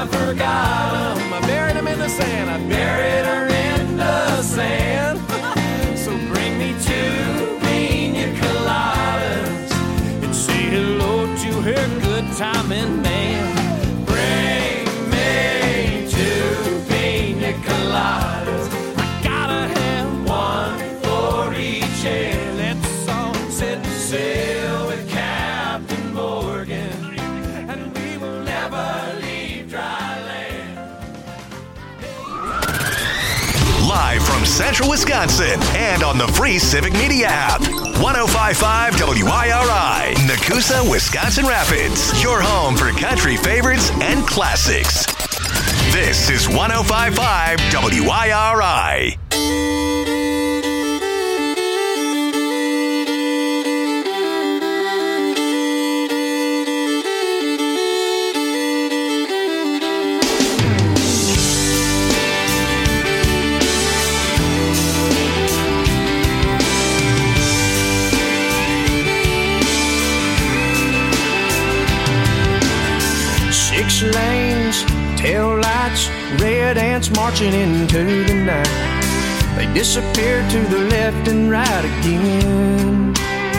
I forgot him. I buried him in the sand. I buried her in the sand. So bring me 2 pina coladas and say hello to her good timing man. Bring me 2 pina coladas. I gotta have one for each hand. Let's all set sail with Captain Morgan, and we will never leave dry land. Live from Central Wisconsin and on the free Civic Media app. 105.5 WIRI, Nakusa, Wisconsin Rapids. Your home for country favorites and classics. This is 105.5 WIRI. Six lanes, tail lights, red ants marching into the night. They disappear to the left and right again.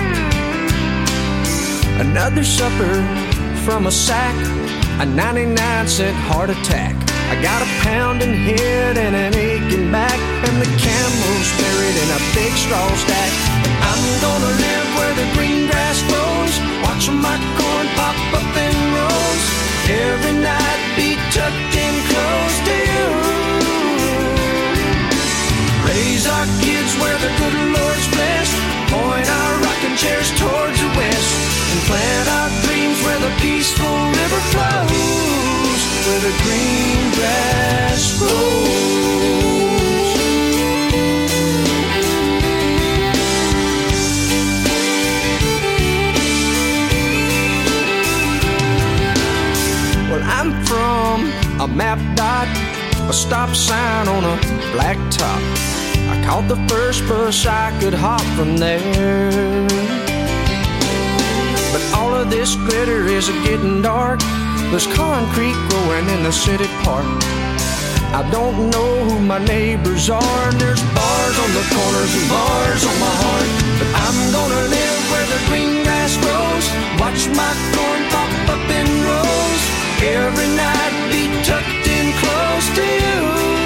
Another supper from a sack, a 99-cent heart attack. I got a pounding head and an aching back, and the camel's buried in a big straw stack. I'm gonna live where the green grass grows, watch my corn pop up in rows. Every night be tucked in close to you. Raise our kids where the good Lord's blessed, point our rocking chairs towards the west, and plant our dreams where the peaceful river flows, where the green grass grows. Well, I'm from a map dot, a stop sign on a black top. I caught the first bus I could hop from there. But all of this glitter is getting dark. There's concrete growing in the city park. I don't know who my neighbors are, and there's bars on the corners and bars on my heart. But I'm gonna live where the green grass grows, watch my corn pop up in rows. Every night be tucked in close to you.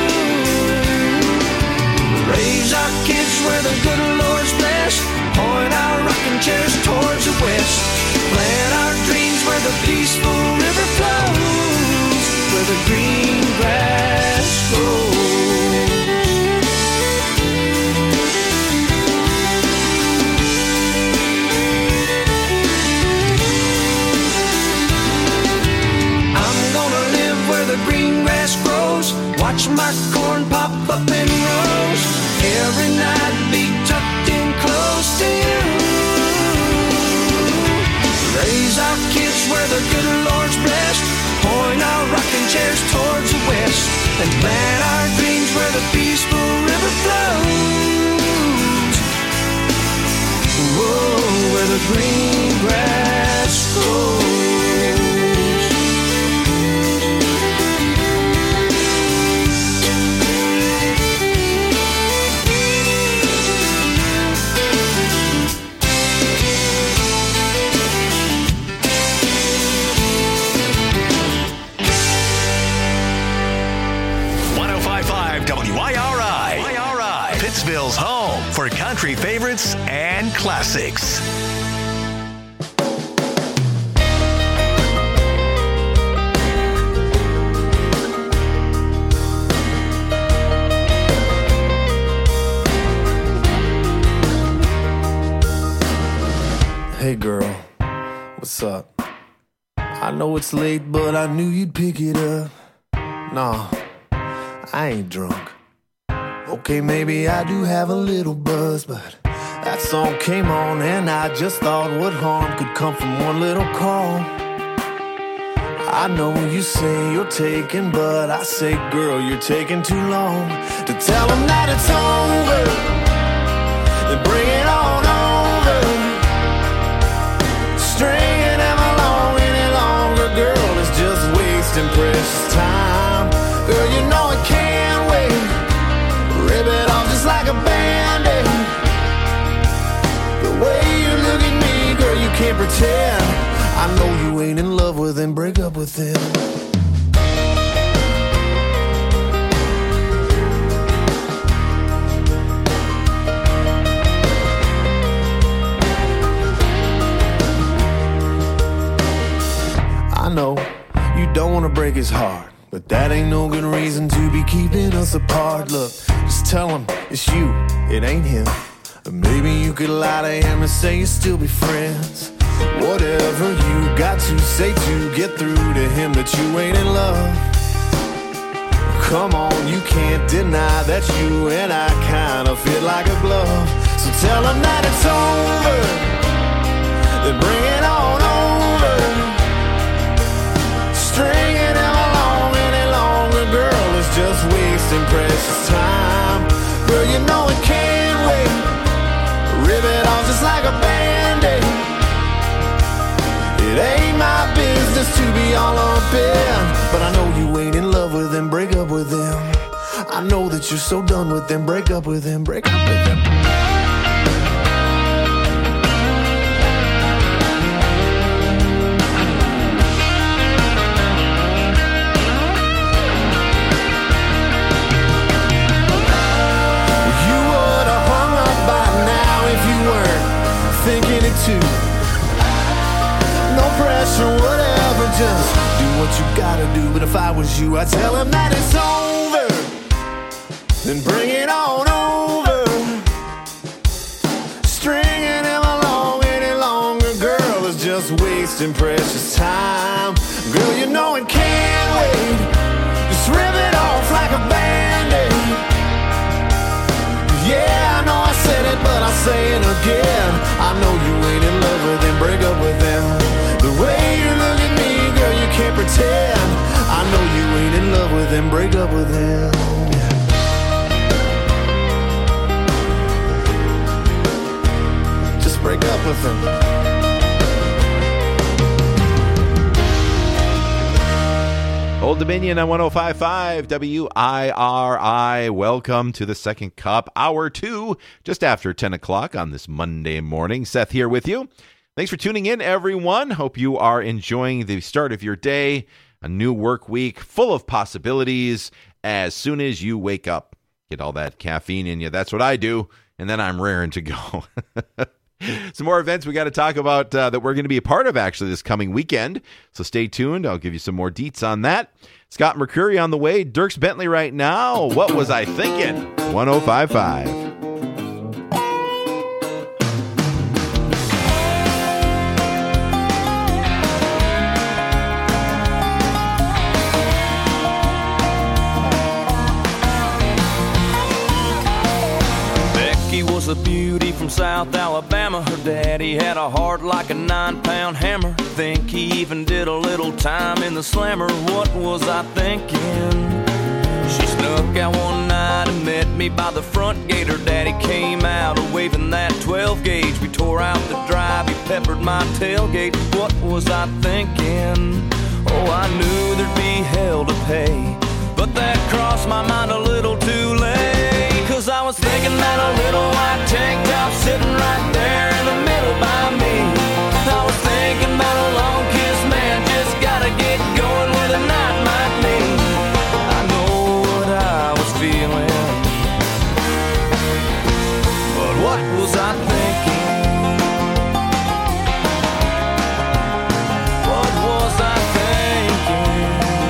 Raise our kids where the good Lord's blessed, point our rocking chairs towards the west, plant our dreams where the peaceful river flows, where the green grass grows. The green grass grows, watch my corn pop up in rows. Every night be tucked in close to you. Raise our kids where the good Lord's blessed, point our rocking chairs towards the west, and plant our dreams where the peaceful river flows. Whoa, where the green grass grows. WIRI, Pittsville's home for country favorites and classics. Hey girl, what's up? I know it's late, but I knew you'd pick it up. Nah, I ain't drunk. Okay, maybe I do have a little buzz, but that song came on and I just thought what harm could come from one little call. I know you say you're taking, but I say, girl, you're taking too long to tell them that it's over. Then bring it on over. Stringing them along any longer, girl, is just wasting precious precious time. Girl, you know it can't wait. Rip it off just like a Band-Aid. The way you look at me, girl, you can't pretend. I know you ain't in love with him, break up with him. I know you don't want to break his heart, but that ain't no good reason to be keeping us apart. Look, just tell him it's you, it ain't him. Or maybe you could lie to him and say you still be friends. Whatever you got to say to get through to him that you ain't in love. Come on, you can't deny that you and I kind of fit like a glove. So tell him that it's over, then bring it on over. Stringing him along any longer, girl, is just wasting precious time. Girl, you know it can't wait. Rip it off just like a Band-Aid. It ain't my business to be all up in, but I know you ain't in love with him, break up with him. I know that you're so done with him, break up with him, break up with him. You would have hung up by now if you weren't thinking it too. No pressure, whatever, just do what you gotta do. But if I was you, I'd tell him that it's over, then bring it on over. Stringing him along any longer, girl, is just wasting precious time. Girl, you know it can't wait. Just rip it off like a Band-Aid. Yeah, I know I said it, but I'll say it again. I know you ain't in love with him, break up with him. The way you look at me, girl, you can't pretend. I know you ain't in love with him, break up with him. Just break up with him. Old Dominion on 105.5 WIRI. Welcome to the Second Cup, Hour 2, just after 10 o'clock on this Monday morning. Seth here with you. Thanks for tuning in, everyone. Hope you are enjoying the start of your day, a new work week full of possibilities as soon as you wake up. Get all that caffeine in you. That's what I do, and then I'm raring to go. Some more events we got to talk about that we're going to be a part of, actually, this coming weekend. So stay tuned. I'll give you some more deets on that. Scott Mercury on the way. Dierks Bentley right now. What was I thinking? 105.5. Was a beauty from South Alabama. Her daddy had a heart like a 9-pound hammer. Think he even did a little time in the slammer. What was I thinking? She snuck out one night and met me by the front gate. Her daddy came out waving that 12 gauge. We tore out the drive, he peppered my tailgate. What was I thinking? Oh, I knew there'd be hell to pay, but that crossed my mind a little too late. 'Cause I was thinking that a little white tank top sitting right there in the middle by me. I was thinking about a long kiss, man, just gotta get going where the night might lead. I know what I was feeling, but what was I thinking? What was I thinking?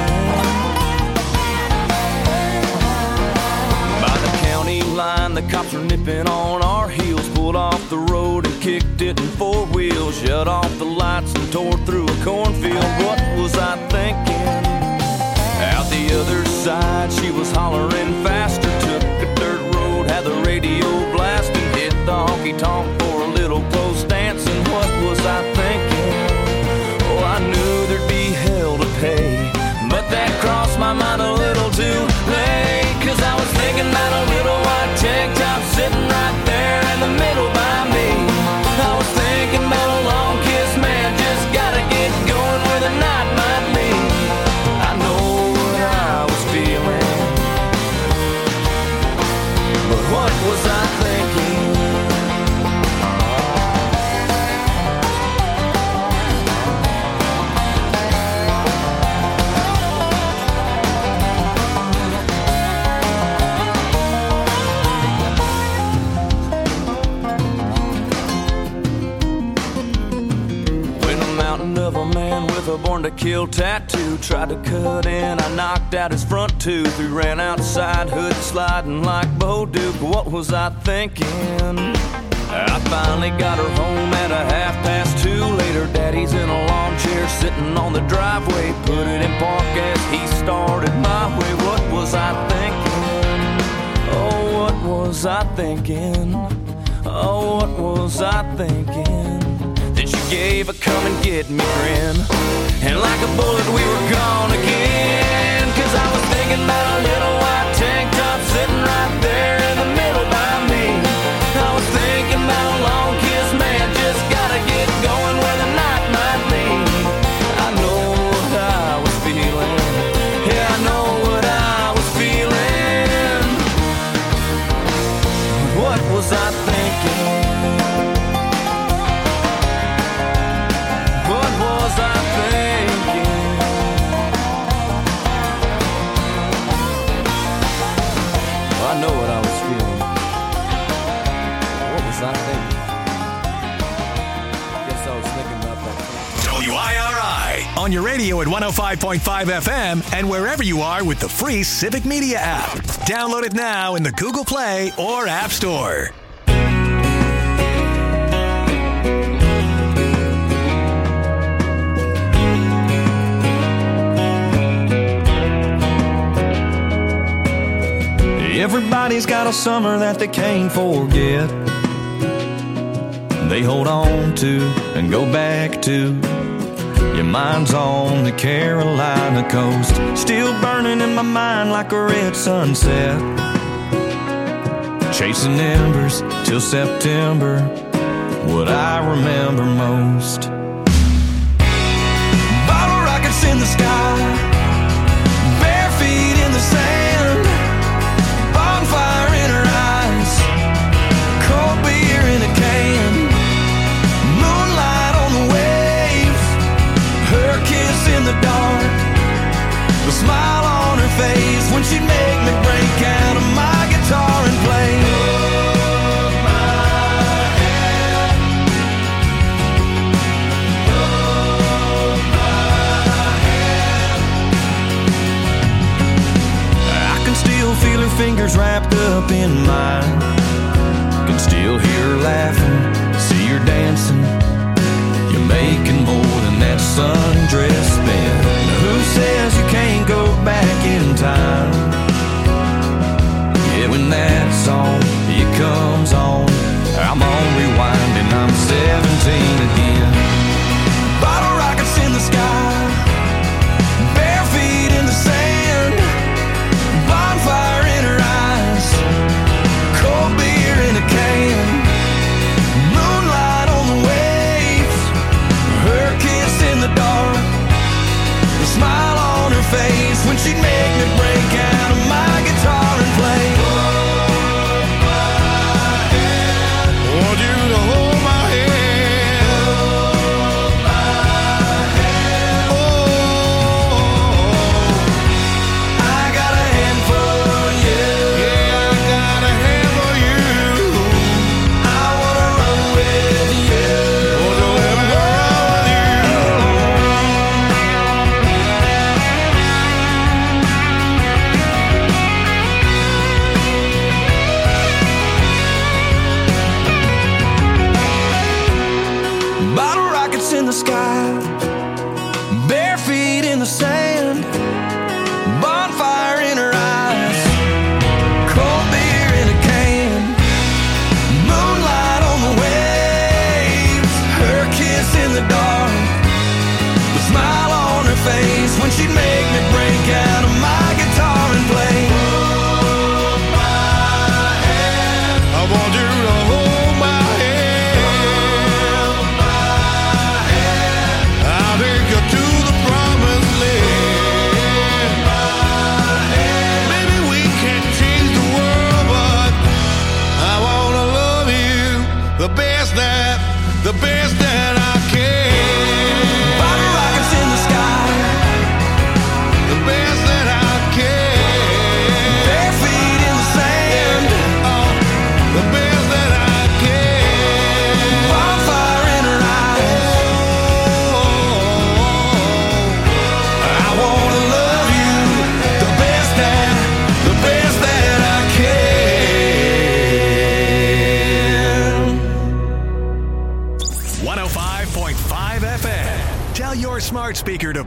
By the county line, the cops were nipping on our heels. Pulled off the road and kicked it in 4 wheels. Shut off the lights and tore through a cornfield. What was I thinking? Out the other side, she was hollering faster. Took a dirt road, had the radio blasting. Hit the honky-tonk for a little close dancing. What was I thinking? Oh, I knew there'd be hell to pay, but that crossed my mind a little too late. 'Cause I was thinking about a little white tank top sitting right there in the middle by me. I was thinking about a long kiss, man, just gotta get going where the night might lead. I know what Born to Kill tattoo, tried to cut in, I knocked out his front tooth. We ran outside, hood sliding like Bo Duke. What was I thinking? I finally got her home at a 2:30. Later, Daddy's in a lawn chair sitting on the driveway. Put it in park as he started my way. What was I thinking? Oh, what was I thinking? Oh, what was I thinking? Then she gave a come and get me grin, and like a bullet we were gone again. Cause I was thinking about a little white tank top sitting right there in the middle by me. I was thinking about a long kiss, man, just gotta get going where the night might lead. I know what I was feeling, yeah, I know what I was feeling. What was I thinking? What was I thinking? I know what I was feeling. What was I thinking? Guess I was thinking about that. WIRI. On your radio at 105.5 FM and wherever you are with the free Civic Media app. Download it now in the Google Play or App Store. Everybody's got a summer that they can't forget. They hold on to and go back to. Your mind's on the Carolina coast, still burning in my mind like a red sunset. Chasing embers till September, what I remember most. Bottle rockets in the sky, bare feet in the sand. Bonfire in her eyes, cold beer in a can. Moonlight on the waves, her kiss in the dark, the smile on her face when she'd make me break out of my guitar and play. Hold my hand, hold my hand. I can still feel her fingers wrapped up in mine. Can still hear her laughing, see her dancing. You're making more than that sundress spin. Who says you can't go back in time? Yeah, when that song, it comes on, I'm on rewind and I'm 17 again. Bottle rockets in the sky, bare feet in the sand. Bonfire in her eyes, cold beer in a can. Moonlight on the waves, her kiss in the dark, the smile on her face when she'd make me break out of my guitar and play. Hold my hand, want you to hold my hand. Hold my hand. Oh, I got a hand for you. Yeah, I got a hand for you. I wanna run with you. Wanna run with you.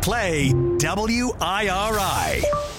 Play WIRI.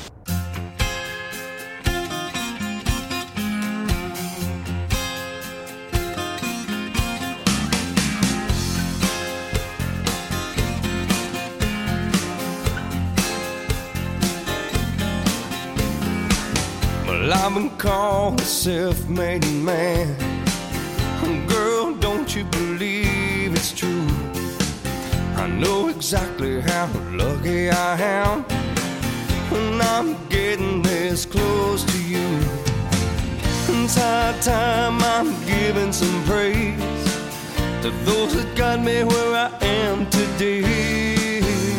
Well, I've been called a self-made man. Girl, don't you believe it's true? I know exactly how lucky I am when I'm getting this close to you. It's high time I'm giving some praise to those that got me where I am today.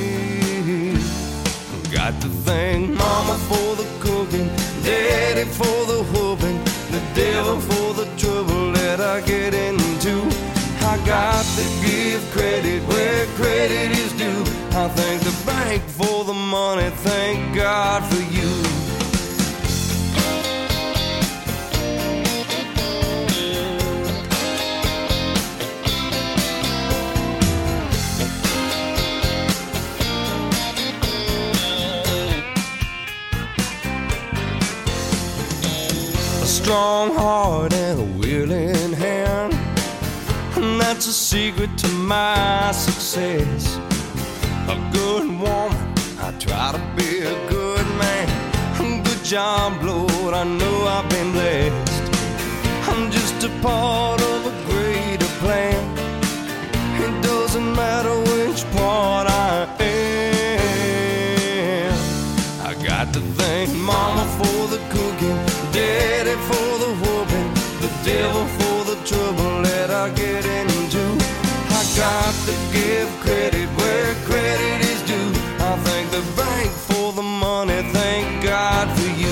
Got to thank Mama for the cooking, Daddy for the whooping, the devil for the trouble that I get into. I got to give credit where credit is due. I thank the bank for the money, thank God for you. A strong heart and a willing hand, and that's a secret to my success. A good woman, I try to be a good man. Good job, Lord, I know I've been blessed. I'm just a part of a greater plan. It doesn't matter which part I am. I got to thank Mama for the cooking, Daddy for the whooping, the devil for the trouble that I get into. I got to give credit where credit is due. I thank the bank for the money, thank God for you.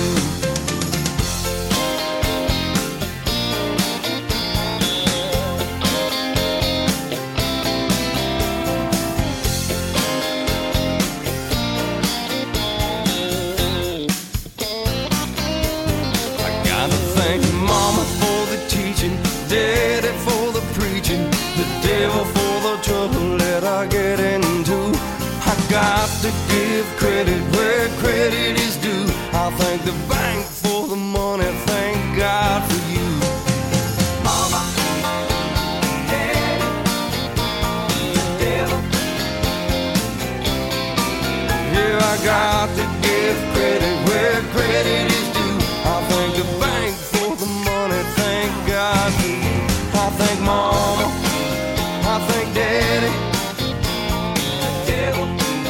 Mama for the teaching, Daddy for the preaching, the devil for the trouble that I get into. I got to give credit where credit is due. I thank the bank for the money, thank God for you. Mama, Daddy, the devil. Yeah, I got to give credit where credit is due. I thank the bank for the money, thank God for you. I thank Mama, I thank Daddy, the devil.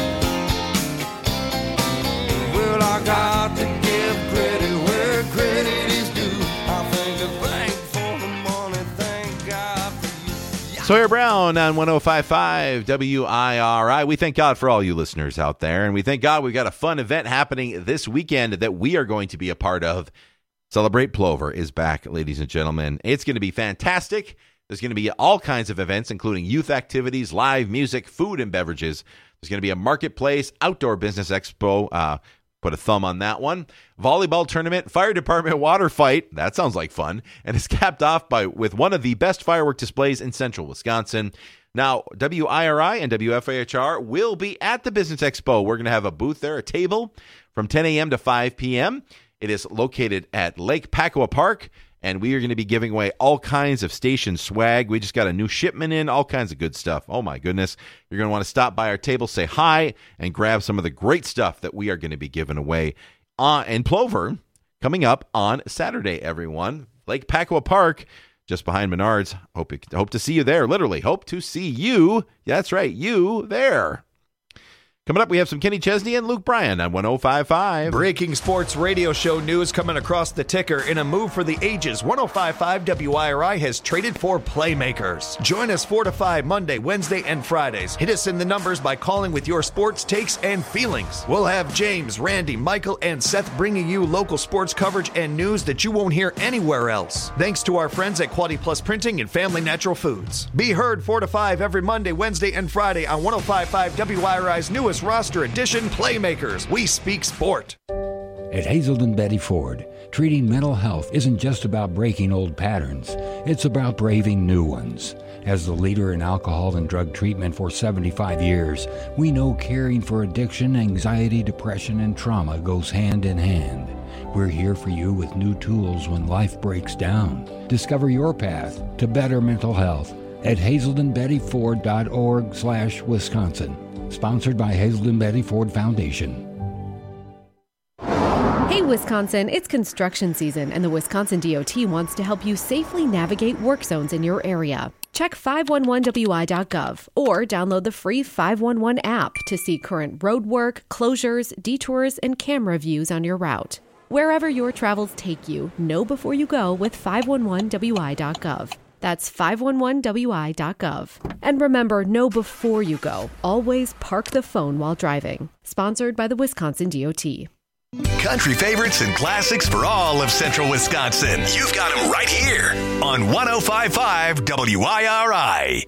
Well, I got to give credit where credit is due. I thank the bank for the money, thank God for you. Sawyer Brown on 105.5 WIRI. We thank God for all you listeners out there, and we thank God we've got a fun event happening this weekend that we are going to be a part of. Celebrate Plover is back, ladies and gentlemen. It's going to be fantastic. There's going to be all kinds of events, including youth activities, live music, food and beverages. There's going to be a marketplace, outdoor business expo. Put a thumb on that one. Volleyball tournament, fire department water fight. That sounds like fun. And it's capped off with one of the best firework displays in central Wisconsin. Now, WIRI and WFAHR will be at the Business Expo. We're going to have a booth there, a table from 10 a.m. to 5 p.m. It is located at Lake Pacwa Park, and we are going to be giving away all kinds of station swag. We just got a new shipment in, all kinds of good stuff. Oh, my goodness. You're going to want to stop by our table, say hi, and grab some of the great stuff that we are going to be giving away in Plover coming up on Saturday, everyone. Lake Pacwa Park, just behind Menards. Hope to see you there, literally. Hope to see you. Yeah, that's right, you there. Coming up, we have some Kenny Chesney and Luke Bryan on 105.5. Breaking sports radio show news coming across the ticker. In a move for the ages, 105.5 WIRI has traded for playmakers. Join us 4 to 5 Monday, Wednesday, and Fridays. Hit us in the numbers by calling with your sports takes and feelings. We'll have James, Randy, Michael, and Seth bringing you local sports coverage and news that you won't hear anywhere else. Thanks to our friends at Quality Plus Printing and Family Natural Foods. Be heard 4 to 5 every Monday, Wednesday, and Friday on 105.5 WIRI's newest roster edition, Playmakers. We speak sport. At Hazelden Betty Ford, treating mental health isn't just about breaking old patterns, it's about braving new ones. As the leader in alcohol and drug treatment for 75 years, we know caring for addiction, anxiety, depression, and trauma goes hand in hand. We're here for you with new tools when life breaks down. Discover your path to better mental health at hazeldenbettyford.org/Wisconsin. Sponsored by Hazelden Betty Ford Foundation. Hey Wisconsin, it's construction season and the Wisconsin DOT wants to help you safely navigate work zones in your area. Check 511wi.gov or download the free 511 app to see current road work, closures, detours, and camera views on your route. Wherever your travels take you, know before you go with 511wi.gov. That's 511wi.gov. And remember, know before you go. Always park the phone while driving. Sponsored by the Wisconsin DOT. Country favorites and classics for all of Central Wisconsin. You've got them right here on 105.5 WIRI.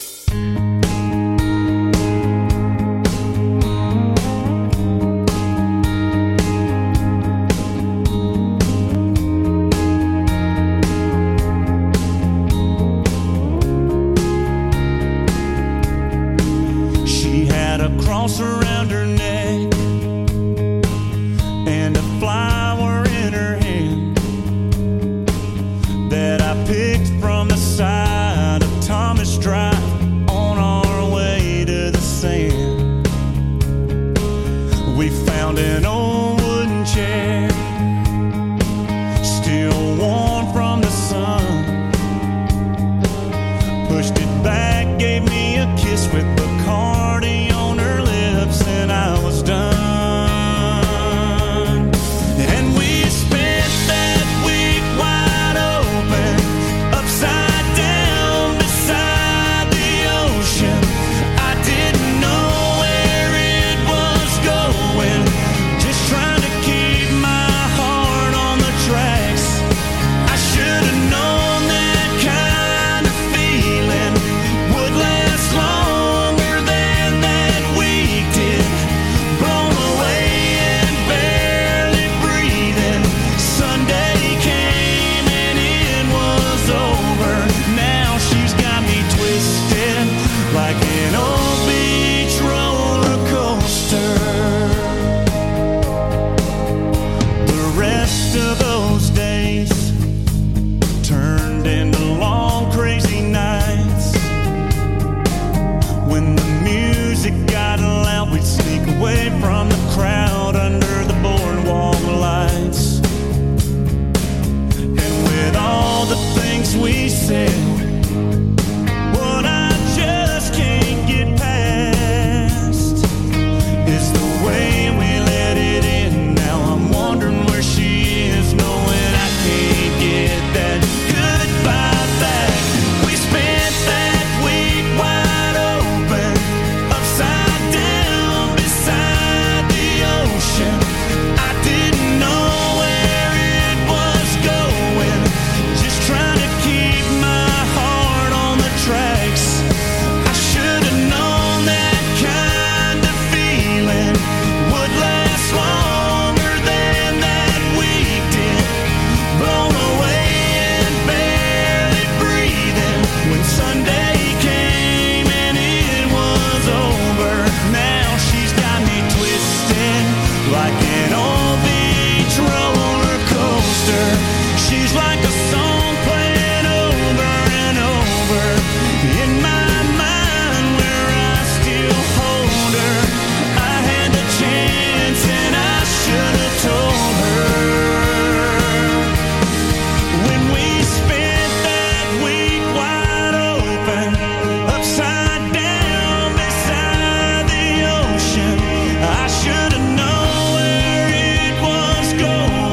She had a cross around her neck and a flower in her hand that I picked from the side of Thomas Drive on our way to the sand. We found an old wooden chair, still warm from the sun. Pushed it back, gave me a kiss with Bacardi on her lips, and I was done. Going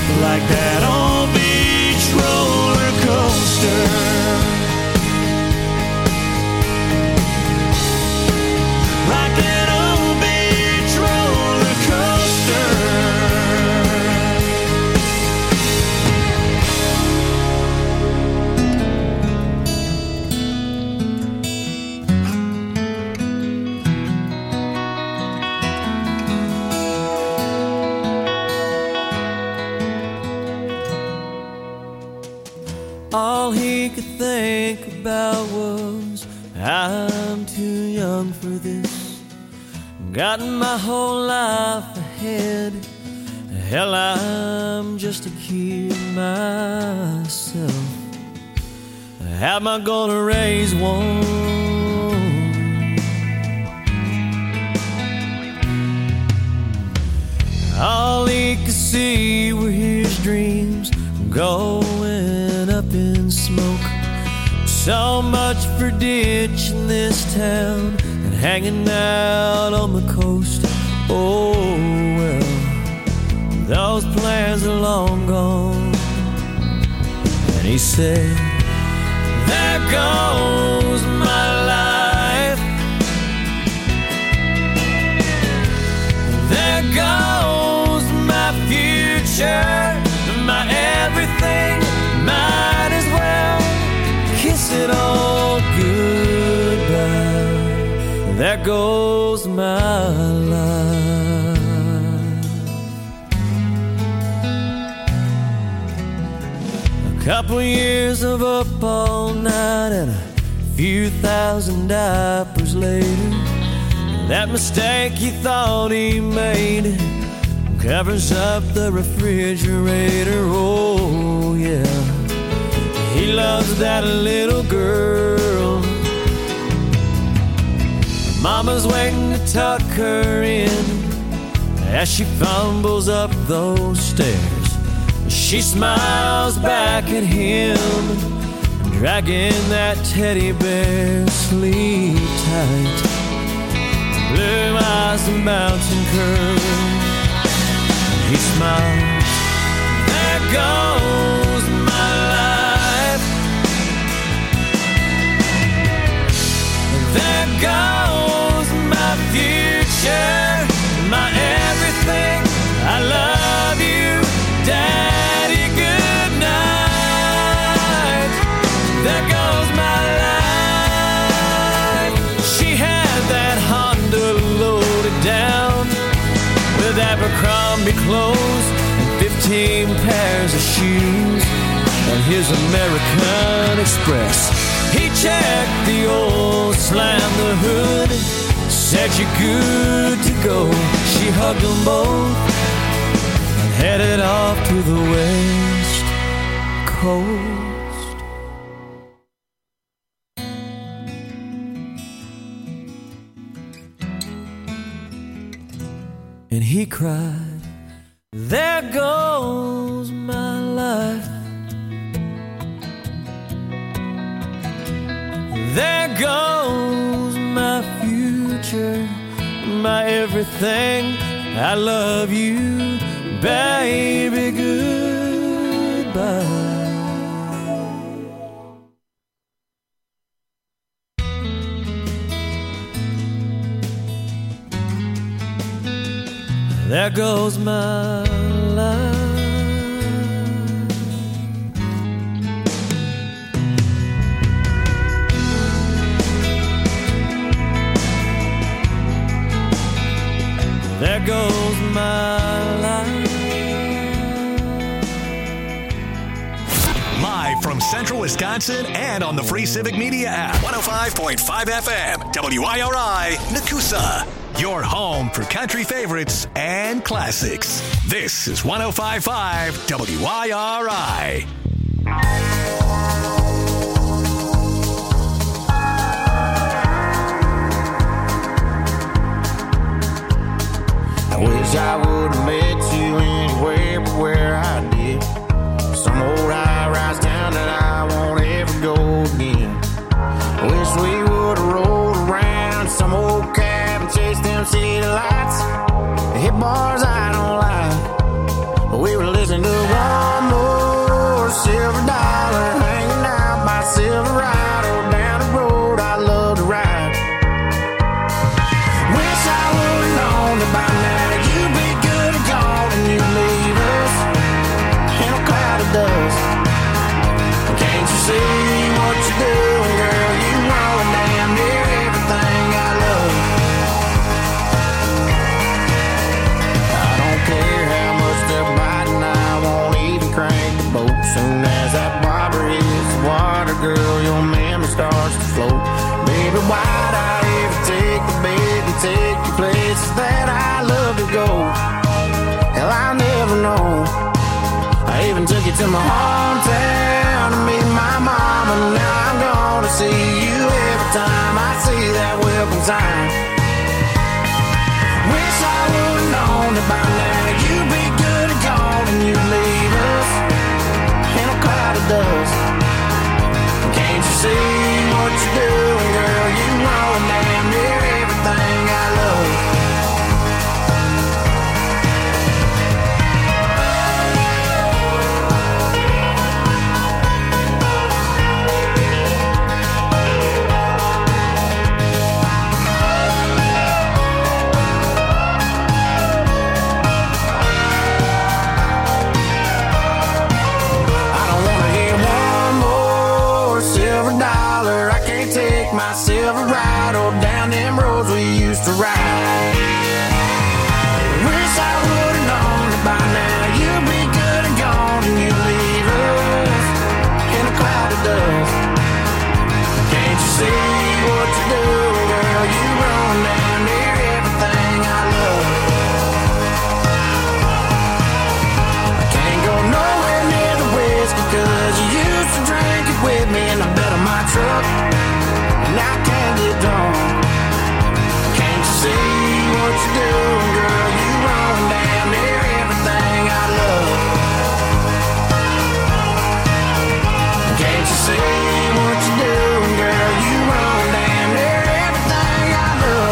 like that old beach roller coaster. Like an old beach roller coaster. All he could think about was, I'm too young for this. Got my whole life ahead. Hell, I'm just a kid myself. How am I gonna raise one? All he could see were his dreams going up in smoke. So much for ditching this town and hanging out on the coast. Oh well, those plans are long gone. And he said, there goes my life. There goes my future, my everything. Might as well kiss it all goodbye. There goes my life. A couple years of up all night and a few thousand diapers later, that mistake he thought he made covers up the refrigerator. Oh yeah, he loves that little girl. Mama's waiting to tuck her in as she fumbles up those stairs. She smiles back at him, dragging that teddy bear. Sleep tight, blue eyes and bouncing curls. He smiles, there goes my life. There goes my future, my everything. I love you, Daddy, good night. There goes my life. She had that Honda loaded down with Abercrombie clothes and 15 pairs of shoes and his American Express. He checked the oil, slammed the hood, said you're good to go. She hugged them both and headed off to the West Coast. And he cried, there goes my life. There goes my future, my everything. I love you, baby, goodbye. There goes my life. There goes my life. Live from Central Wisconsin and on the free Civic Media app. 105.5 FM, WIRI, Nakusa. Your home for country favorites and classics. This is 105.5 WIRI. I wish I would have met you anywhere but where I did. Some old high-rise town that I won't ever go again. I wish we would have rolled around some old cab and chased them city lights. Hit bars I don't like, but we were listening isn't there one more silver dollar hanging out by Silverado down the road I love to ride? Wish I would've known that by now you'd be good and gone and you'd leave us in a cloud of dust. Can't you see what you're doing, girl? You ruin damn near everything I love. I don't care how much they're biting, I won't even crank the boat. Soon as that bobber hits the water, girl, your memory starts to float. Baby, why'd I ever take the bait and take you places that I love to go? Hell, I'll never know. I even took you to my hometown to meet my mom, and now I'm gonna see you every time I see that welcome sign. Wish I would've known that by now you'd be good and gone and you'd leave us in a cloud of dust. Can't you see what you're doing, girl? You ruin damn near everything I love. My Silverado down them roads we used to ride. Wish I would've known that by now you'd be good and gone and you'd leave us in a cloud of dust. Can't you see what you're doing, girl? You run down near everything I love. I can't go nowhere near the whiskey 'cause you used to drink it with me in the bed of my truck. And I can't get drunk. Can't you see what you're doing, girl? You run down near everything I love. Can't you see what you're doing, girl? You run down near everything I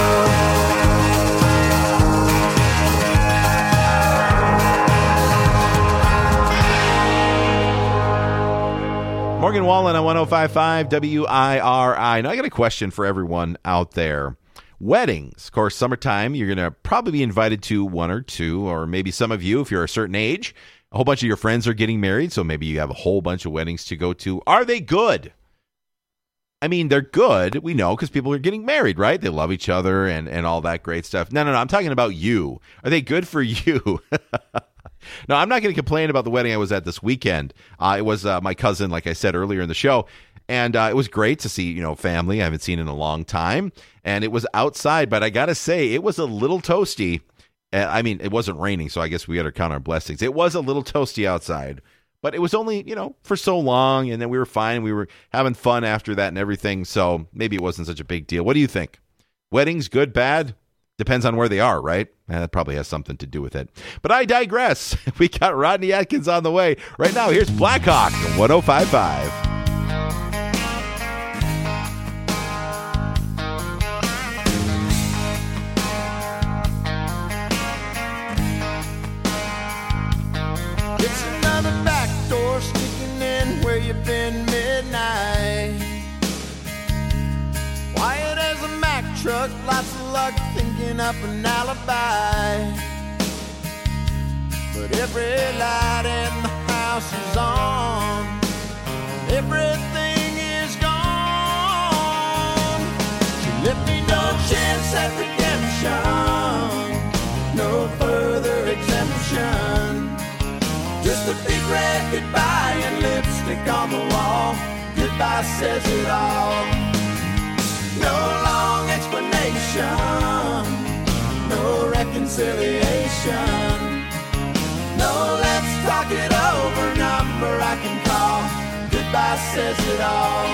love. Morgan Wallen on 105.5 WIRI. Now, I got a question for everyone out there. Weddings. Of course, summertime, you're going to probably be invited to one or two, or maybe some of you, if you're a certain age, a whole bunch of your friends are getting married, so maybe you have a whole bunch of weddings to go to. Are they good? I mean, they're good, we know, because people are getting married, right? They love each other and all that great stuff. No, I'm talking about you. Are they good for you? No, I'm not going to complain about the wedding I was at this weekend. It was my cousin, like I said earlier in the show, and it was great to see, family I haven't seen in a long time, and it was outside, but I got to say, it was a little toasty. I mean, it wasn't raining, so I guess we got to count our blessings. It was a little toasty outside, but it was only, for so long, and then we were fine. We were having fun after that and everything, so maybe it wasn't such a big deal. What do you think? Weddings, good, bad? Depends on where they are, right? That probably has something to do with it. But I digress. We got Rodney Atkins on the way. Right now, here's Blackhawk on 105.5. It's another back door sneaking in where you've been midnight. Quiet as a Mack truck, lots of luck thinking up an alibi. But every light in the house is on, everything is gone. She left me no chance at redemption, no further exemption. Just a big red goodbye and lipstick on the wall. Goodbye says it all. No long explanation, no reconciliation. No, let's talk it over, number I can call. Goodbye says it all.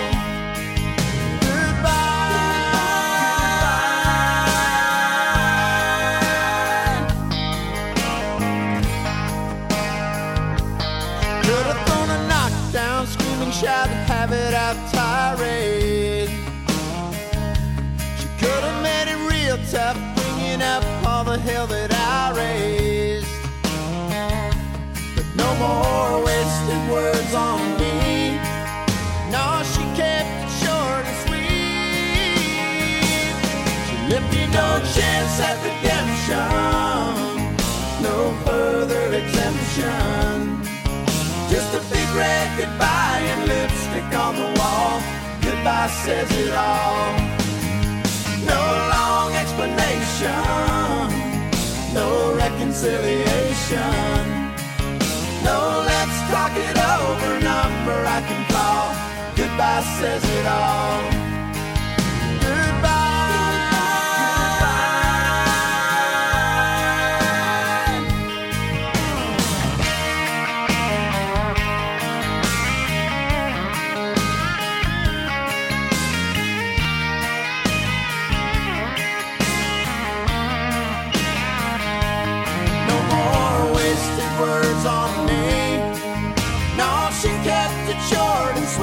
Goodbye. Could have thrown a knockdown, screaming, shout, have it out tirade. She could have made it real tough, bringing up all the hell that I raised. But no more wasted words on me. No, she kept it short and sweet. She left me no chance at redemption, no further exemption. Just a big red goodbye and lipstick on the wall. Goodbye says it all. No long explanation, no reconciliation. No, let's talk it over, number I can call. Goodbye says it all. Words on me. No, she kept it short and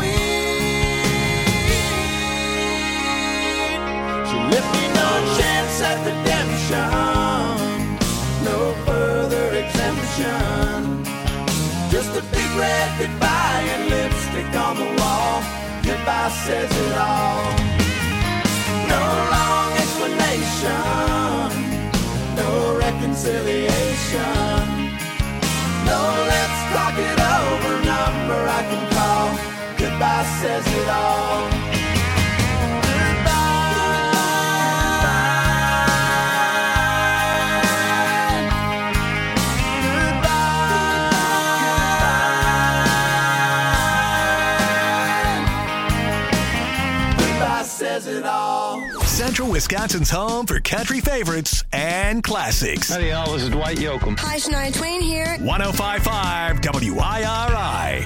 sweet. She left me no chance at redemption, no further exemption. Just a big red goodbye and lipstick on the wall. Goodbye says it all. No long explanation, no reconciliation. No, let's talk it over, number I can call. Goodbye says it all. Goodbye says it all. Central Wisconsin's home for country favorites and classics. Howdy, y'all. This is Dwight Yoakam. Hi, Shania Twain here. 105.5 WIRI.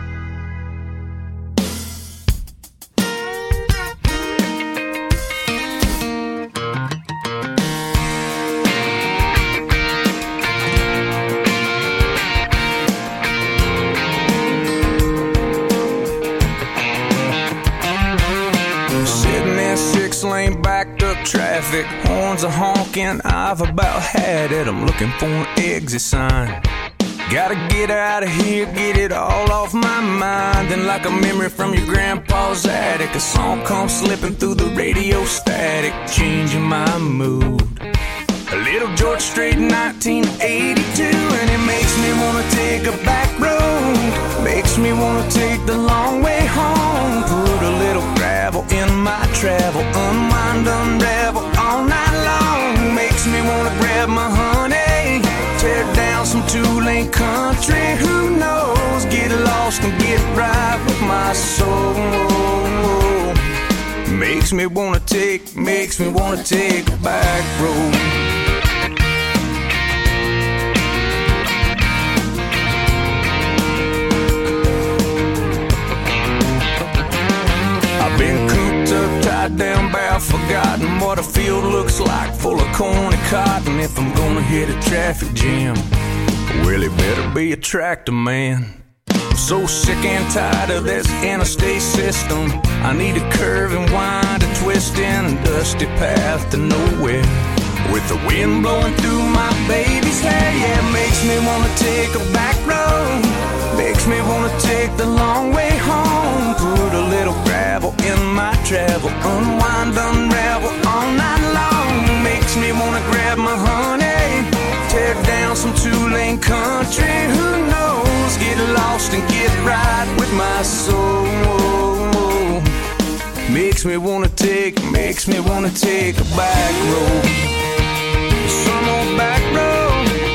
Lane backed up traffic, horns are honking, I've about had it. I'm looking for an exit sign. Gotta get out of here, get it all off my mind. And like a memory from your grandpa's attic, a song comes slipping through the radio static, changing my mood. A little George Strait, 1982, and it makes me wanna take a back road. Makes me wanna take the long way home. Put a little gravel in my travel, unwind, unravel all night long. Makes me wanna grab my honey, tear down some two-lane country. Who knows? Get lost and get right with my soul. Makes me wanna take a back road. I've been cooped up, tied down, bad, forgotten what a field looks like, full of corn and cotton. If I'm gonna hit a traffic jam, well, it better be a tractor man. I'm so sick and tired of this interstate system. I need a curve and wind, a twist in a dusty path to nowhere, with the wind blowing through my baby's hair. Yeah, it makes me wanna take a back road. Makes me wanna take the long way home. Put a little gravel in my travel, unwind, unravel all night long. Makes me wanna grab my honey, tear down some two-lane country. Who knows? Get lost and get right with my soul. Makes me wanna take a back road. Some old back road.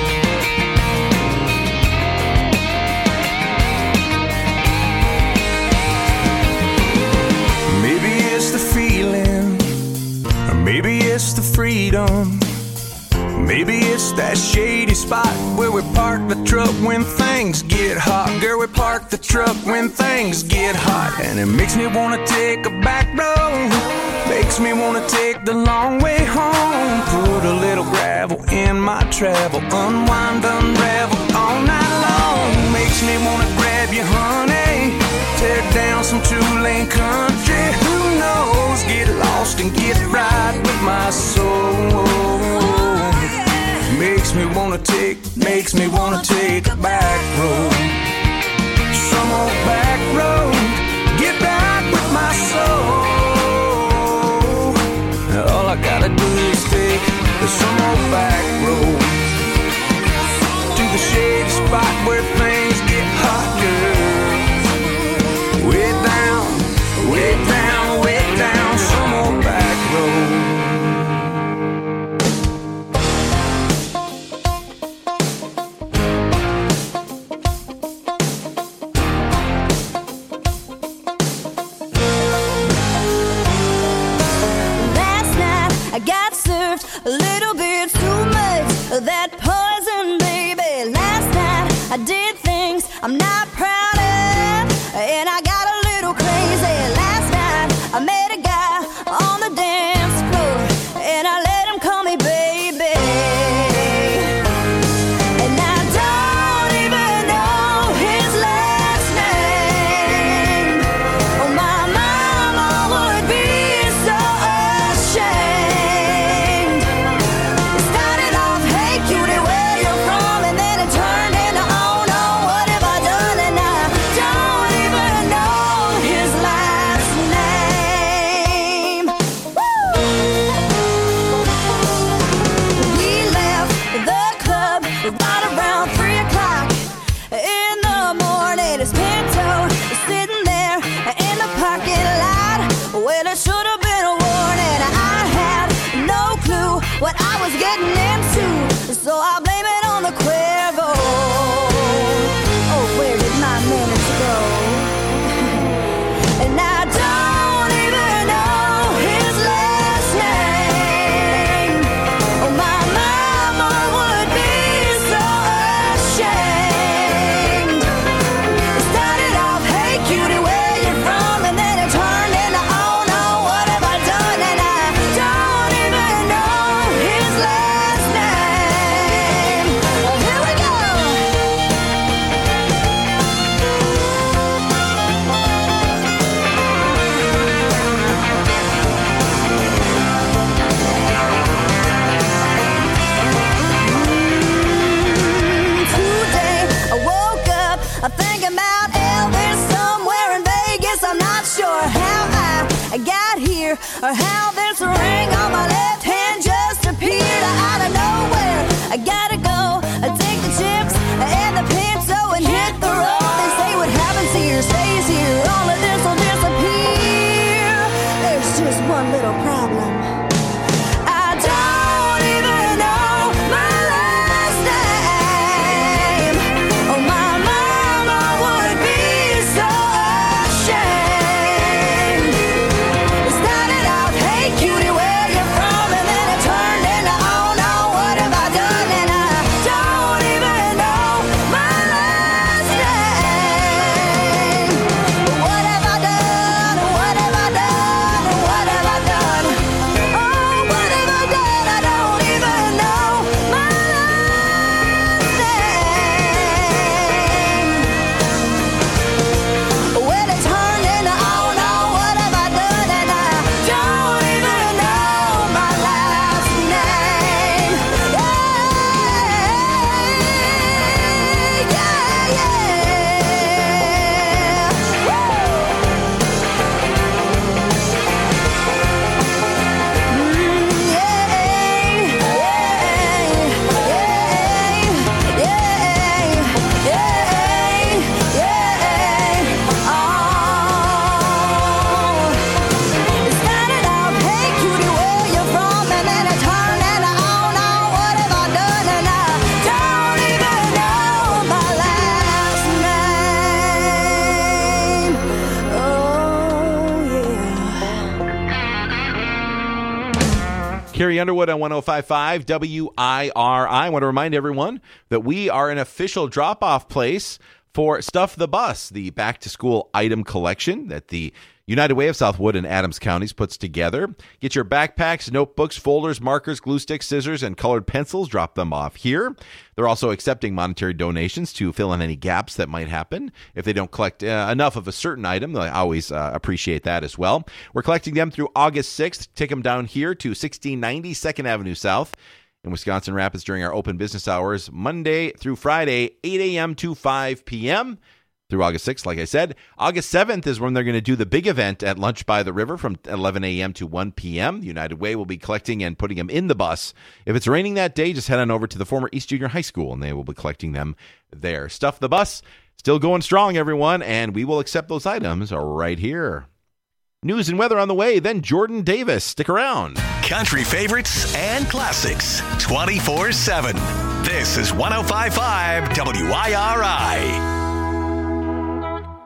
Maybe it's the feeling, or maybe it's the freedom. Maybe it's that shady spot where we park the truck when things get hot. Girl, we park the truck when things get hot. And it makes me wanna take a back road. Makes me wanna take the long way home. Put a little gravel in my travel, unwind, unravel all night long. Makes me wanna grab you, honey, tear down some two-lane country. Who knows? Get lost and get right with my soul. Makes me wanna take a back road. things I'm not proud of, and I got a little crazy. Last night I met a guy on the dance floor, and I let him call me baby. And I don't even know his last name. Oh, my mama would be so ashamed. It started off, hey cutie, where you from? And then it turned into, oh no, what have I done? And I don't even know his last name. Woo! We left the club right around 3 o'clock in the morning. His Pinto is sitting there in the parking lot. Well, it should have been a warning. I had no clue what I was getting into, so I blame it on the Cuervo. Oh, where did my minutes go? And I don't even know his last name. Oh, my mama would be so ashamed. It started off, hey cutie, where you from? And then it turned into, oh no, what have I done? And I don't even know his last name. Well, here we go. Today I woke up thinking about Elvis somewhere in Vegas. I'm not sure how I got here or how this ring on my left hand just appeared out of nowhere. I gotta go take the chips and the Pinto and hit the road. They say what happens here stays here. All of this will disappear. There's just one little problem. I don't even know my last name. Oh, my mama would be so ashamed. It started out, hey cutie, where you from? And then it turned into, oh no, what have I done? And I don't even know my last name. What have I done? What have I done? What have I done? Oh, what have I done? I don't even know my last name. Well, it turned into, oh no, what have I done? And I don't even know my last name. It started out, hey cutie, where you from? And then it turned into, oh no, what have I done? And I don't even know my last name. Oh yeah. Carrie Underwood on 105.5 WIRI. I want to remind everyone that we are an official drop-off place for Stuff the Bus, the back-to-school item collection that the United Way of Southwood and Adams Counties puts together. Get your backpacks, notebooks, folders, markers, glue sticks, scissors, and colored pencils. Drop them off here. They're also accepting monetary donations to fill in any gaps that might happen. If they don't collect enough of a certain item, they always appreciate that as well. We're collecting them through August 6th. Take them down here to 1690 2nd Avenue South in Wisconsin Rapids during our open business hours, Monday through Friday, 8 a.m. to 5 p.m. through August 6th, like I said. August 7th is when they're going to do the big event at Lunch by the River from 11 a.m. to 1 p.m. United Way will be collecting and putting them in the bus. If it's raining that day, just head on over to the former East Junior High School, and they will be collecting them there. Stuff the Bus, still going strong, everyone, and we will accept those items right here. News and weather on the way, then Jordan Davis. Stick around. Country favorites and classics 24/7. This is 105.5 WIRI.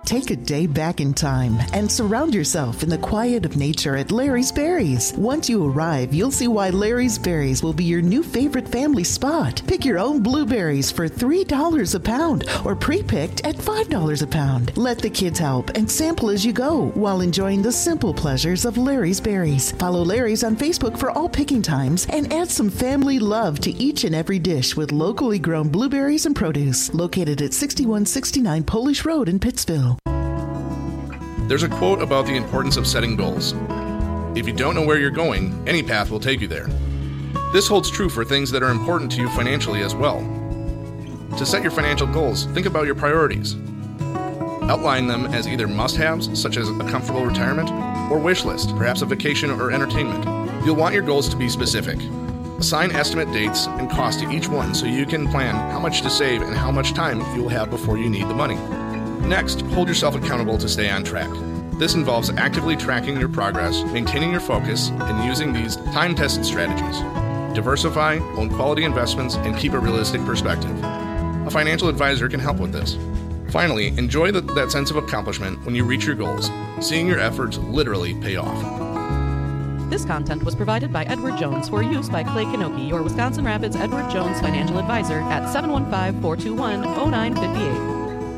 Take a day back in time and surround yourself in the quiet of nature at Larry's Berries. Once you arrive, you'll see why Larry's Berries will be your new favorite family spot. Pick your own blueberries for $3 a pound or pre-picked at $5 a pound. Let the kids help and sample as you go while enjoying the simple pleasures of Larry's Berries. Follow Larry's on Facebook for all picking times and add some family love to each and every dish with locally grown blueberries and produce. Located at 6169 Polish Road in Pittsville. There's a quote about the importance of setting goals. If you don't know where you're going, any path will take you there. This holds true for things that are important to you financially as well. To set your financial goals, think about your priorities. Outline them as either must-haves, such as a comfortable retirement, or wish list, perhaps a vacation or entertainment. You'll want your goals to be specific. Assign estimate dates and cost to each one so you can plan how much to save and how much time you'll have before you need the money. Next, hold yourself accountable to stay on track. This involves actively tracking your progress, maintaining your focus, and using these time-tested strategies. Diversify, own quality investments, and keep a realistic perspective. A financial advisor can help with this. Finally, enjoy that sense of accomplishment when you reach your goals, seeing your efforts literally pay off. This content was provided by Edward Jones for use by Clay Kanoki, your Wisconsin Rapids Edward Jones financial advisor at 715-421-0958.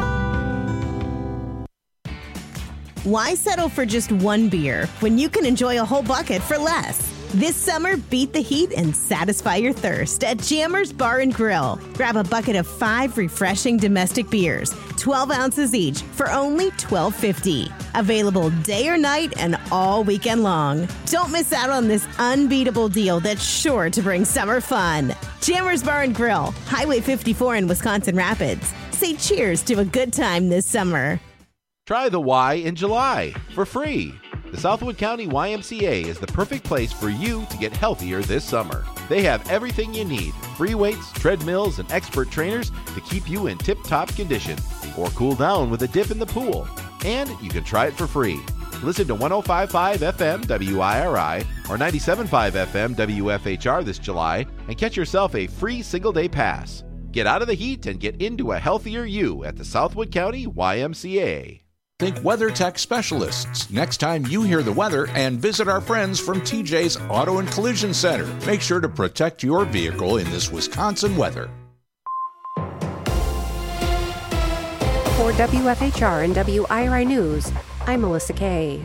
Why settle for just one beer when you can enjoy a whole bucket for less? This summer, beat the heat and satisfy your thirst at Jammers Bar and Grill. Grab a bucket of 5 refreshing domestic beers, 12 ounces each, for only $12.50. Available day or night and all weekend long. Don't miss out on this unbeatable deal that's sure to bring summer fun. Jammers Bar and Grill, Highway 54 in Wisconsin Rapids. Say cheers to a good time this summer. Try the Y in July for free. The Southwood County YMCA is the perfect place for you to get healthier this summer. They have everything you need: free weights, treadmills, and expert trainers to keep you in tip-top condition, or cool down with a dip in the pool. And you can try it for free. Listen to 105.5 FM WIRI or 97.5 FM WFHR this July and catch yourself a free single-day pass. Get out of the heat and get into a healthier you at the Southwood County YMCA. Think WeatherTech specialists next time you hear the weather and visit our friends from TJ's Auto and Collision Center. Make sure to protect your vehicle in this Wisconsin weather. For WFHR and WIRI News, I'm Melissa Kay.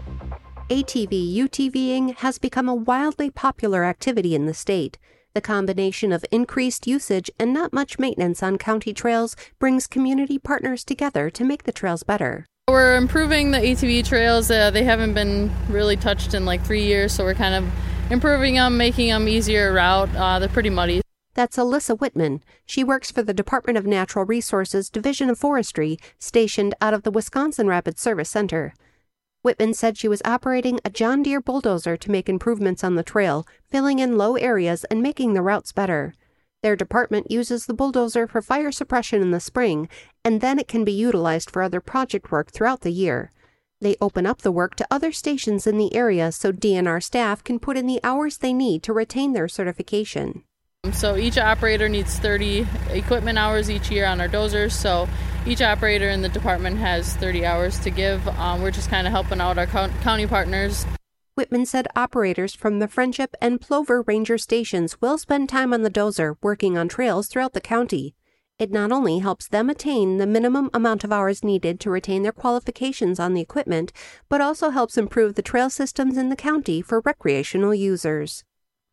ATV UTVing has become a wildly popular activity in the state. The combination of increased usage and not much maintenance on county trails brings community partners together to make the trails better. We're improving the ATV trails. They haven't been really touched in like 3 years, so we're kind of improving them, making them easier route. They're pretty muddy. That's Alyssa Whitman. She works for the Department of Natural Resources Division of Forestry, stationed out of the Wisconsin Rapids Service Center. Whitman said she was operating a John Deere bulldozer to make improvements on the trail, filling in low areas and making the routes better. Their department uses the bulldozer for fire suppression in the spring, and then it can be utilized for other project work throughout the year. They open up the work to other stations in the area so DNR staff can put in the hours they need to retain their certification. So each operator needs 30 equipment hours each year on our dozers, so each operator in the department has 30 hours to give. We're just kind of helping out our county partners. Whitman said operators from the Friendship and Plover Ranger stations will spend time on the dozer working on trails throughout the county. It not only helps them attain the minimum amount of hours needed to retain their qualifications on the equipment, but also helps improve the trail systems in the county for recreational users.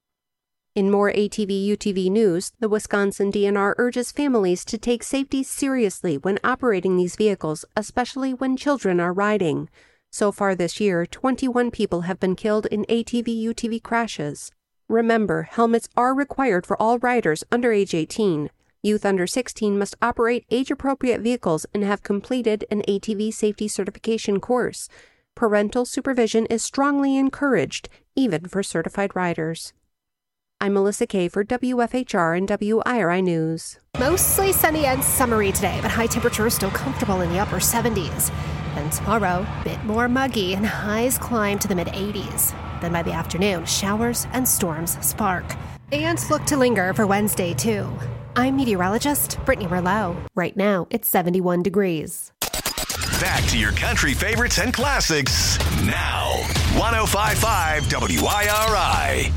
In more ATV-UTV news, the Wisconsin DNR urges families to take safety seriously when operating these vehicles, especially when children are riding. So far this year, 21 people have been killed in ATV-UTV crashes. Remember, helmets are required for all riders under age 18. Youth under 16 must operate age-appropriate vehicles and have completed an ATV safety certification course. Parental supervision is strongly encouraged, even for certified riders. I'm Melissa Kay for WFHR and WIRI News. Mostly sunny and summery today, but high temperatures still comfortable in the upper 70s. And tomorrow, a bit more muggy and highs climb to the mid-80s. Then by the afternoon, showers and storms spark. And look to linger for Wednesday, too. I'm meteorologist Brittany Rouleau. Right now, it's 71 degrees. Back to your country favorites and classics now. 105.5 WIRI.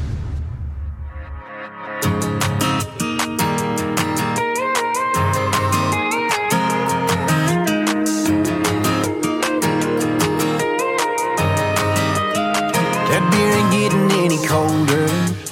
That beer ain't getting any colder,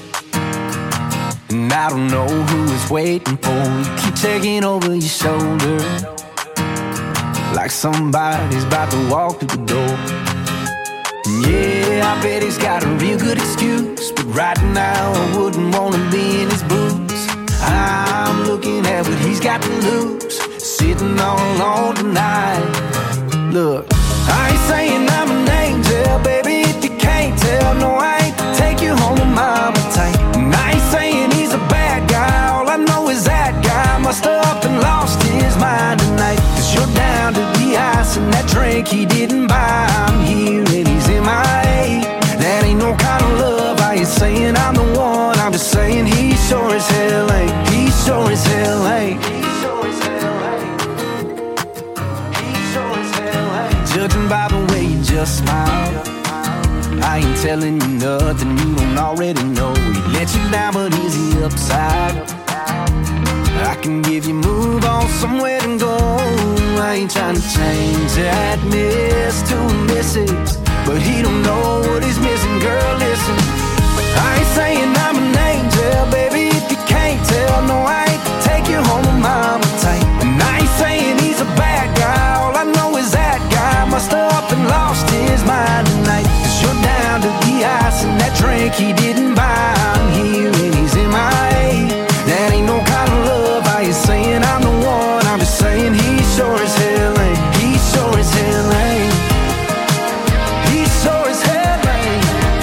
and I don't know who it's waiting for. You keep checking over your shoulder, like somebody's about to walk through the door. And yeah, I bet he's got a real good excuse, but right now I wouldn't want to be in his boots. I'm looking at what he's got to lose, sitting all alone tonight. Look, I ain't saying I'm an angel, baby, if you can't tell. No, I ain't take you home with mama tight. And I ain't saying he's a bad guy, all I know is that guy must have up and lost his mind tonight. Cause you're down to the ice and that drink he didn't buy. I'm here and he's MIA. That ain't no kind of love. I ain't saying I'm the one, I'm just saying he sure as hell ain't. He sure as hell ain't. Judging by the way you just smiled, I ain't telling you nothing you don't already know. He let you down, but is he upside? I can give you move on somewhere to go. I ain't trying to change that miss to a missus, but he don't know what he's missing. Girl, listen, I ain't saying I'm an angel, baby, if you can't tell. No, I ain't take you home with mama tight. And I ain't saying he's a bad guy, all I know is that guy must have up and lost his mind tonight. Cause you're down to the ice and that drink he didn't buy. I'm here and he's MIA. That ain't no kind of love. I ain't saying I'm the one, I'm just saying he sure as hell ain't. He sure as hell ain't. He sure as hell ain't.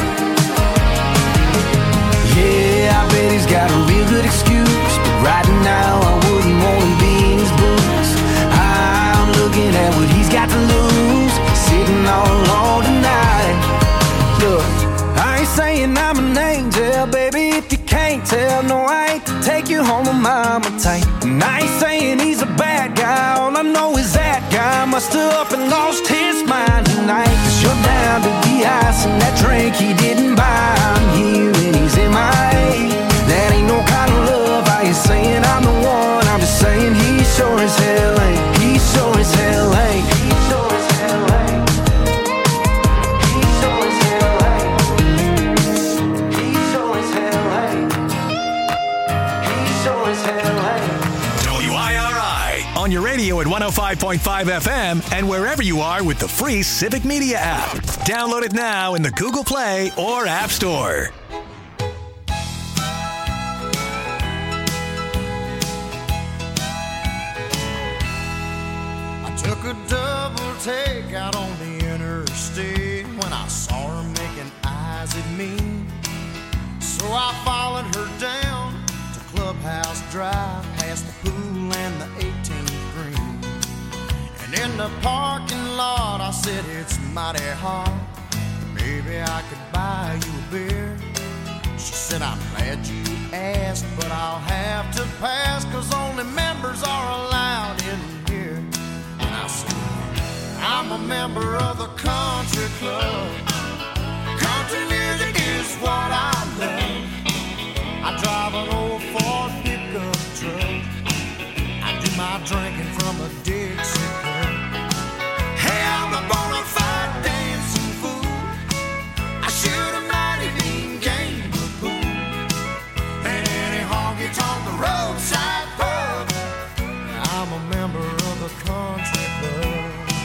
Yeah, I bet he's got a real good excuse, but right now I wouldn't want to be in his boots. I'm looking at what he's got to lose, sitting all alone tonight. Look, I ain't saying I'm an angel, baby, if you can't tell. No, I ain't take you home with mama tight. And I ain't saying he's a bad guy, all I know is that guy must have up and lost his mind tonight. Cause you're down to the ice and that drink he didn't buy. I'm here and he's MIA. That ain't no kind of love. I ain't saying I'm the one, I'm just saying he sure as hell ain't. He sure as hell ain't. He sure as hell ain't. He sure as hell ain't. He sure as hell ain't. He sure as hell ain't. WIRI on your radio at 105.5 FM and wherever you are with the free Civic Media app. Download it now in the Google Play or App Store. Took a double take out on the interstate when I saw her making eyes at me. So I followed her down to Clubhouse Drive, past the pool and the 18th green. And in the parking lot I said, it's mighty hot, maybe I could buy you a beer. She said, I'm glad you asked, but I'll have to pass, cause only members are allowed in here. I said, I'm a member of the country club. Country music is what I love. I drive an old Ford pickup truck. I do my drinking from a Dixie cup. Hey, I'm a bona fide dancing fool. I shoot a mighty mean game of pool. And any honky-tonk the roadside pub. I'm a member of the country club.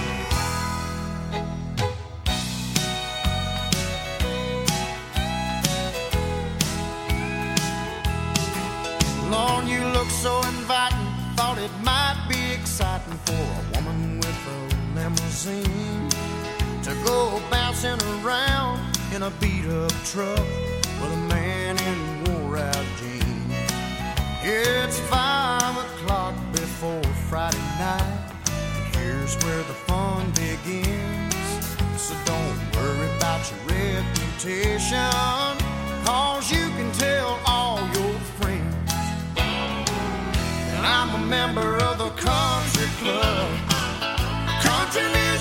Lord, you look so inviting. Thought it might be exciting for a woman with a limousine to go bouncing around in a beat-up truck with a man in wore-out jeans. It's 5 o'clock before Friday night, and here's where the fun begins. So don't worry about your reputation, cause you can tell all your friends. And I'm a member of the country club. Country music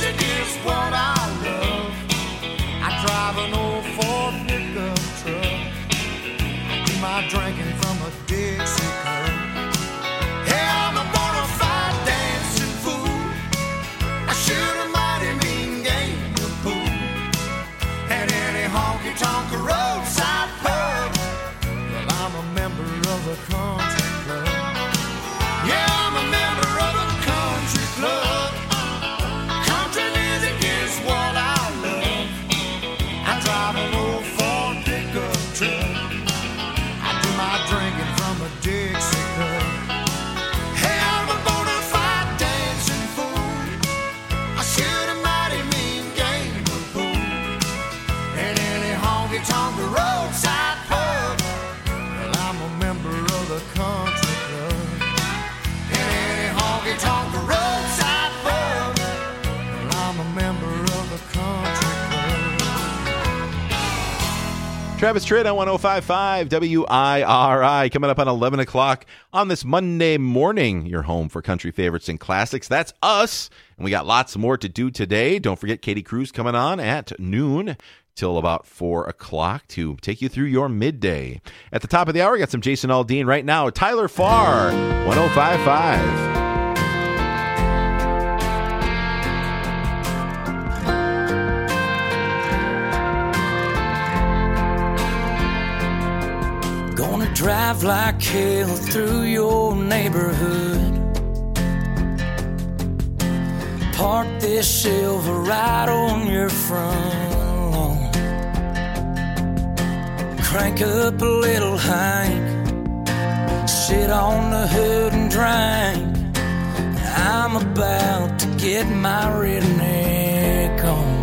is what I love. I drive an old Ford pickup truck. I do my drinking from a Dixie cup. Yeah, I'm a bona fide dancing fool. I shoot a mighty mean game of pool at any honky-tonk roadside pub. Well, I'm a member of a country club. Yeah, I'm a member of a country club. Country music is what I love. I drive an old Ford pickup truck. I do my drinking from a Dixie cup. Hey, I'm a bona fide dancing fool. I shoot a mighty mean game of pool at any honky-tonk roadside pub. Well, I'm a member of the country club. At any honky-tonk roadside pub. Well, I'm a member of the country club. Travis Tritt on 105.5 WIRI coming up on 11 o'clock on this Monday morning. Your home for country favorites and classics. That's us. And we got lots more to do today. Don't forget Katie Cruz coming on at noon till about 4 o'clock to take you through your midday. At the top of the hour, we got some Jason Aldean right now. Tyler Farr, 105.5. Gonna drive like hell through your neighborhood. Park this Silverado on your front lawn. Crank up a little Hank. Sit on the hood and drink. I'm about to get my redneck on.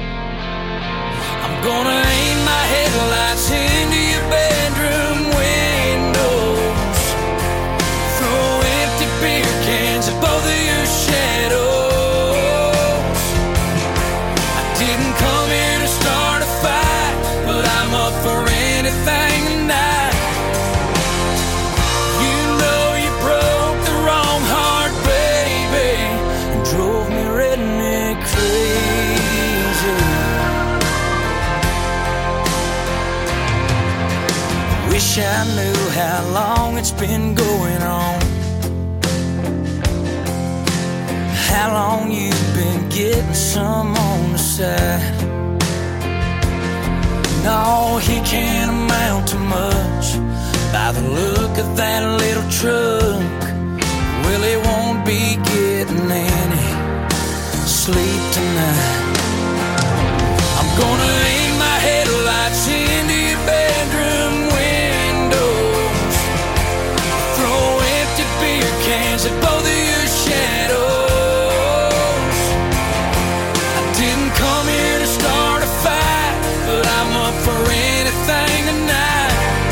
I'm gonna aim my headlights into your bedroom windows. Throw empty beer cans at both of your shadows. I didn't come here to start a fight, but I'm up for anything tonight. You know you broke the wrong heart, baby, and drove me redneck crazy. Wish I knew how long it's been going on. How long you've been getting some on the side. No, he can't amount to much by the look of that little truck. Well, he won't be getting any sleep tonight. I'm gonna aim my headlights into your bedroom windows. Throw empty beer cans at both of your shadows. I didn't come here to start a fight, but I'm up for anything tonight.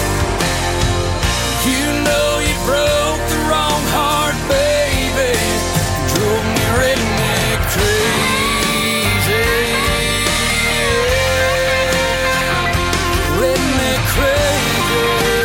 You know you broke the wrong heart, baby. Drove me redneck crazy. Redneck crazy.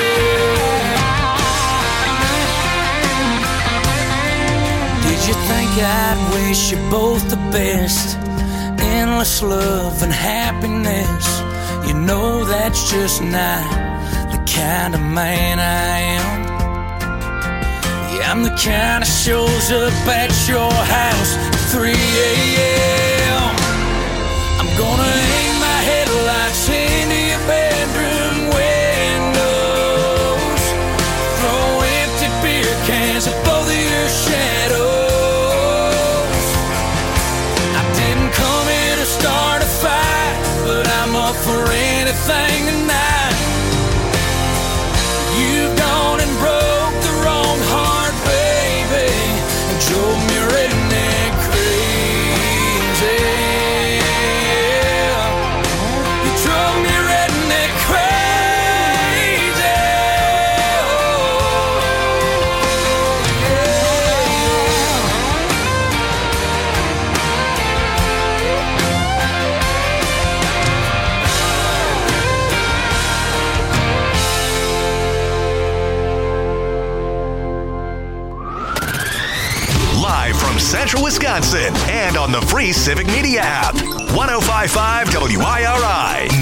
Did you think I'd wish you both the best? Endless love and happiness. You know that's just not the kind of man I am. Yeah, I'm the kind that shows up at your house at 3 a.m. I'm gonna aim my headlights into your bedroom windows. Throw empty beer cans at both of your shadows. I didn't come here to start a fight, but I'm up for anything tonight. You've gone and broke the wrong heart, baby, and drove me redneck crazy. You drove me redneck crazy. Central Wisconsin and on the free Civic Media app. 105.5 WIRI,